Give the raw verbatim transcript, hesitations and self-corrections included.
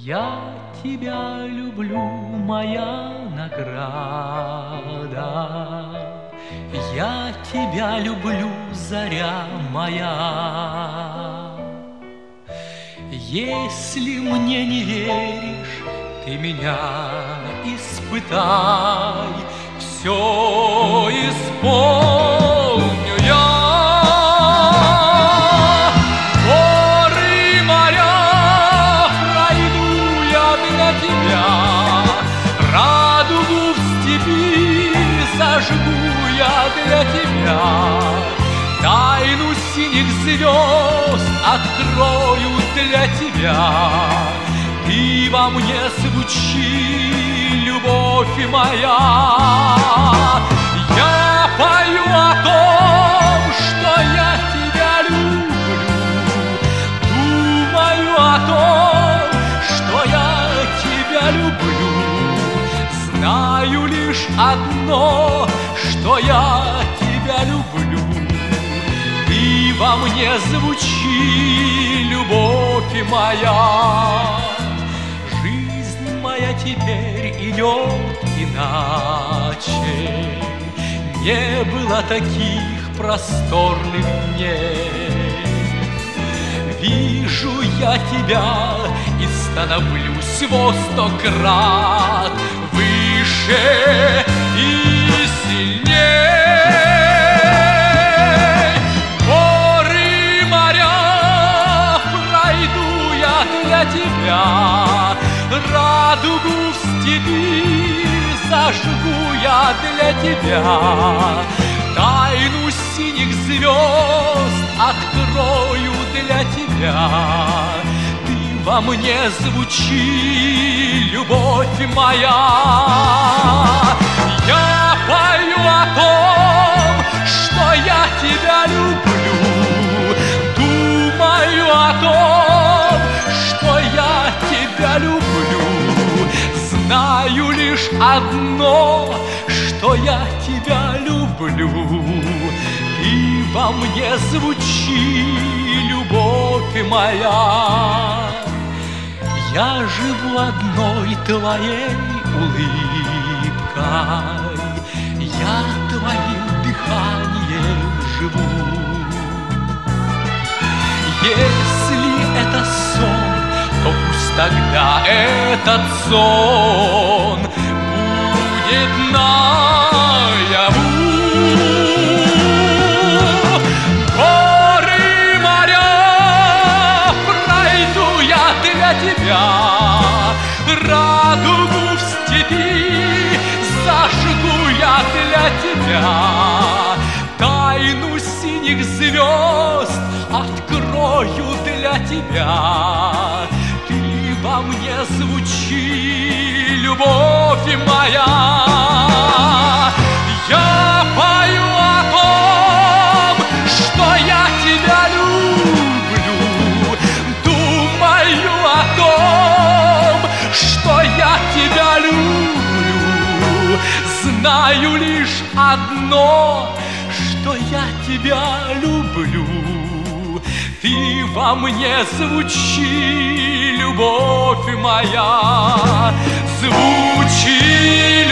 Я тебя люблю, моя награда, я тебя люблю, заря моя. Если мне не веришь, ты меня испытай, все исполню я. Горы, моря пройду я для тебя, радугу в степи зажгу я для тебя, тайну синих звезд открою для тебя. Ты во мне звучи, любовь моя. Я пою о том, что я тебя люблю, думаю о том, что я тебя люблю. Знаю лишь одно, что я тебя люблю. Ты во мне звучи, любовь моя. Жизнь моя теперь идет иначе, не было таких просторных дней. Вижу я тебя и становлюсь во сто крат выше и сильней. Горы, моря пройду я для тебя, радугу в степи зажгу я для тебя, тайну синих звезд открою для тебя. Ты во мне звучи, любовь моя. Я пою о том, что я тебя люблю, думаю о том, что я тебя люблю. Знаю лишь одно, что я тебя люблю. Ты во мне звучи, любовь моя. Я живу одной твоей улыбкой, я твоим дыханием живу. Если это сон, то пусть тогда этот сон будет наяву. Горы, моря пройду я для тебя, радугу в степи зажгу я для тебя, тайну синих звезд открою для тебя. Ты во мне звучи, любовь моя. Я пою о том, что я тебя люблю, думаю о том, что я тебя люблю. Знаю лишь одно, что я тебя люблю. Ты во мне звучи, любовь моя, звучи.